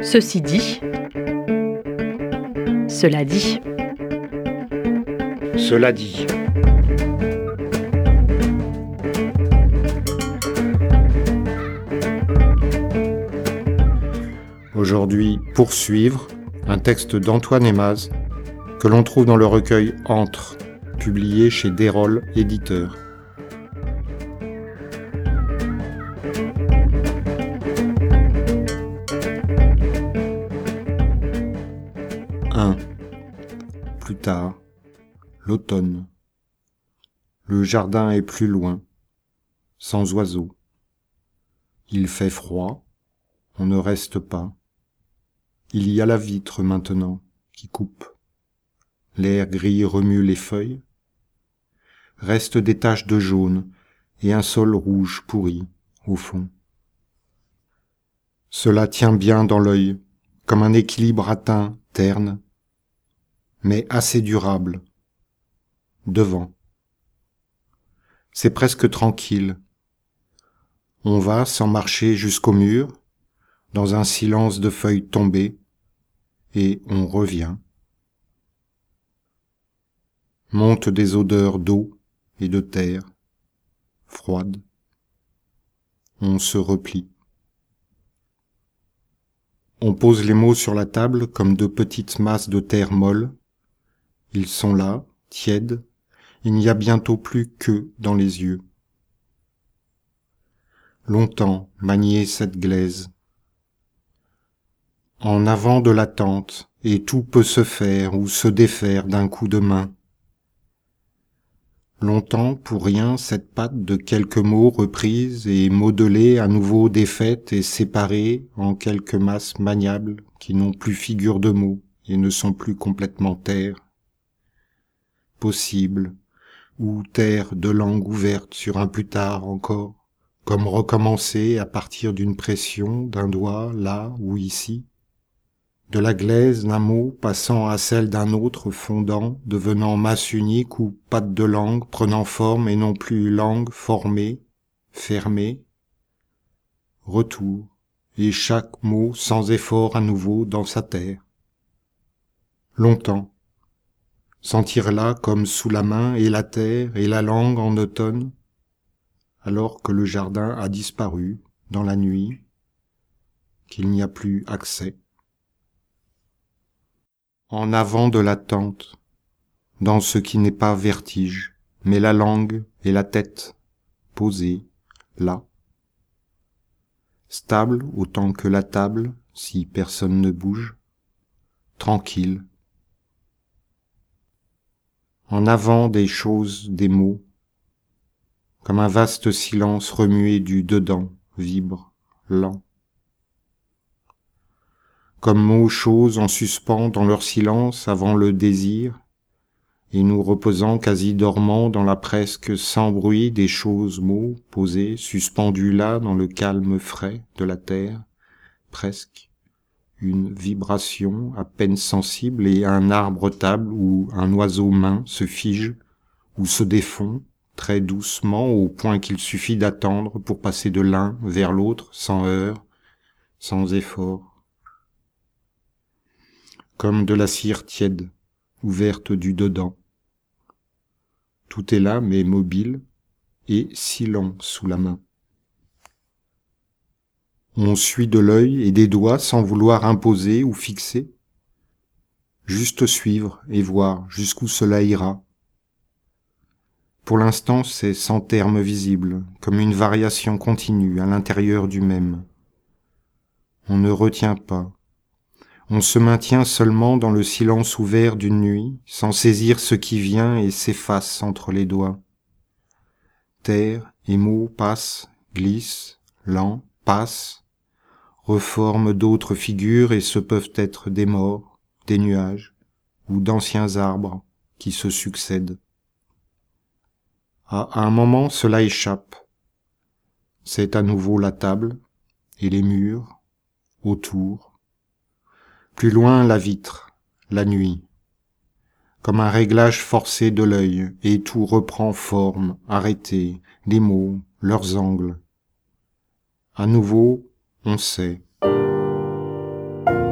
Ceci dit, cela dit. Cela dit. Aujourd'hui, Poursuivre, un texte d'Antoine Aimaz que l'on trouve dans le recueil Entre, publié chez Desrolles éditeur. Plus tard, l'automne. Le jardin est plus loin, sans oiseaux. Il fait froid, on ne reste pas. Il y a la vitre maintenant qui coupe. L'air gris remue les feuilles. Restent des taches de jaune et un sol rouge pourri au fond. Cela tient bien dans l'œil, comme un équilibre atteint, terne, mais assez durable. Devant. C'est presque tranquille. On va sans marcher jusqu'au mur, dans un silence de feuilles tombées, et on revient. Montent des odeurs d'eau et de terre, froides. On se replie. On pose les mots sur la table comme de petites masses de terre molle. Ils sont là, tièdes, il n'y a bientôt plus qu'eux dans les yeux. Longtemps manier cette glaise. En avant de l'attente, et tout peut se faire ou se défaire d'un coup de main. Longtemps pour rien cette patte de quelques mots reprises et modelés à nouveau défaites et séparées en quelques masses maniables qui n'ont plus figure de mots et ne sont plus complètement terre. Possible, ou terre de langue ouverte sur un plus tard encore, comme recommencer à partir d'une pression d'un doigt là ou ici, de la glaise d'un mot passant à celle d'un autre fondant, devenant masse unique ou patte de langue prenant forme et non plus langue formée, fermée, retour, et chaque mot sans effort à nouveau dans sa terre. Longtemps. Sentir là comme sous la main et la terre et la langue en automne, alors que le jardin a disparu dans la nuit, qu'il n'y a plus accès. En avant de l'attente, dans ce qui n'est pas vertige, mais la langue et la tête, posées, là. Stable autant que la table, si personne ne bouge, tranquille. En avant des choses, des mots, comme un vaste silence remué du dedans, vibre, lent. Comme mots choses en suspens dans leur silence avant le désir, et nous reposant quasi dormants dans la presque sans bruit des choses mots posés, suspendus là dans le calme frais de la terre, presque. Une vibration à peine sensible et un arbre table où un oiseau main se fige ou se défond très doucement au point qu'il suffit d'attendre pour passer de l'un vers l'autre sans heurts, sans effort. Comme de la cire tiède, ouverte du dedans. Tout est là mais mobile et silent sous la main. On suit de l'œil et des doigts sans vouloir imposer ou fixer. Juste suivre et voir jusqu'où cela ira. Pour l'instant, c'est sans terme visible, comme une variation continue à l'intérieur du même. On ne retient pas. On se maintient seulement dans le silence ouvert d'une nuit, sans saisir ce qui vient et s'efface entre les doigts. Terre et mots passent, glissent, lents, passent, reforment d'autres figures et ce peuvent être des morts, des nuages ou d'anciens arbres qui se succèdent. À un moment, cela échappe. C'est à nouveau la table et les murs, autour. Plus loin, la vitre, la nuit. Comme un réglage forcé de l'œil, et tout reprend forme, arrêté, les mots, leurs angles. À nouveau, on sait.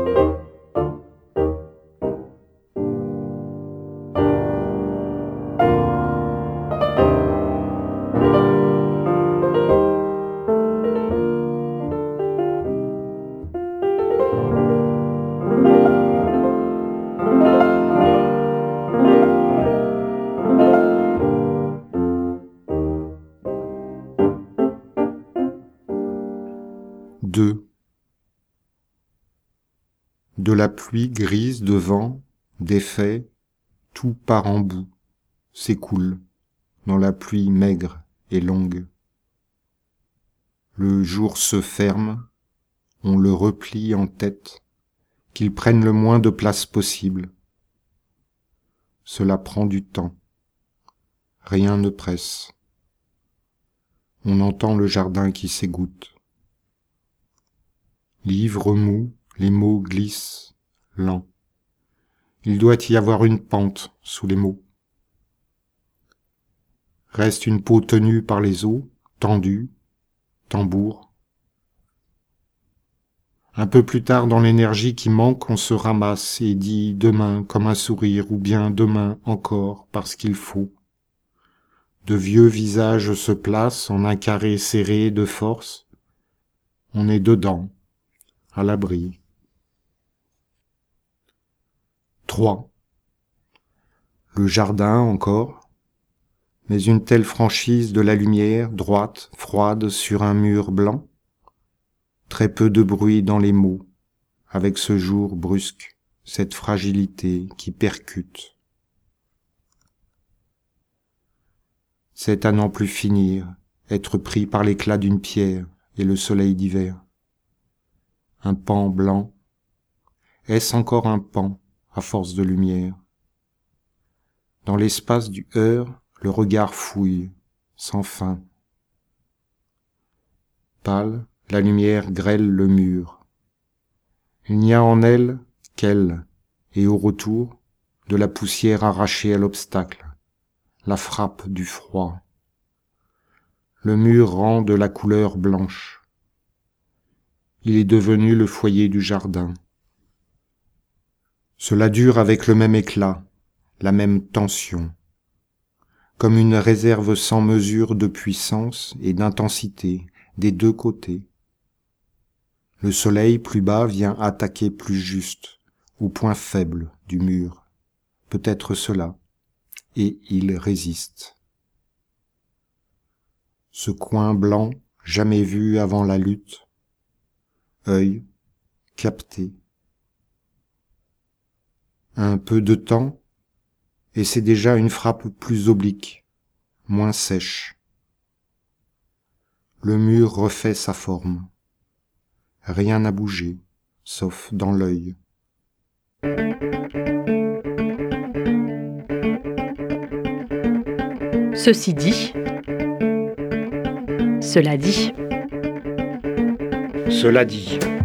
2. De la pluie grise de vent, défait, tout part en boue, s'écoule, dans la pluie maigre et longue. Le jour se ferme, on le replie en tête, qu'il prenne le moins de place possible. Cela prend du temps, rien ne presse. On entend le jardin qui s'égoutte. Livre mou, les mots glissent, lents. Il doit y avoir une pente sous les mots. Reste une peau tenue par les os, tendue, tambour. Un peu plus tard, dans l'énergie qui manque, on se ramasse et dit demain comme un sourire, ou bien demain encore parce qu'il faut. De vieux visages se placent en un carré serré de force. On est dedans, à l'abri. 3. Le jardin encore, mais une telle franchise de la lumière, droite, froide, sur un mur blanc. Très peu de bruit dans les mots, avec ce jour brusque, cette fragilité qui percute. C'est à n'en plus finir, être pris par l'éclat d'une pierre et le soleil d'hiver. Un pan blanc, est-ce encore un pan à force de lumière? Dans l'espace du heurt, le regard fouille, sans fin. Pâle, la lumière grêle le mur. Il n'y a en elle qu'elle, et au retour, de la poussière arrachée à l'obstacle, la frappe du froid. Le mur rend de la couleur blanche. Il est devenu le foyer du jardin. Cela dure avec le même éclat, la même tension, comme une réserve sans mesure de puissance et d'intensité des deux côtés. Le soleil plus bas vient attaquer plus juste, au point faible du mur, peut-être cela, et il résiste. Ce coin blanc, jamais vu avant la lutte, œil, capté. Un peu de temps, et c'est déjà une frappe plus oblique, moins sèche. Le mur refait sa forme. Rien n'a bougé, sauf dans l'œil. Ceci dit, cela dit. Cela dit.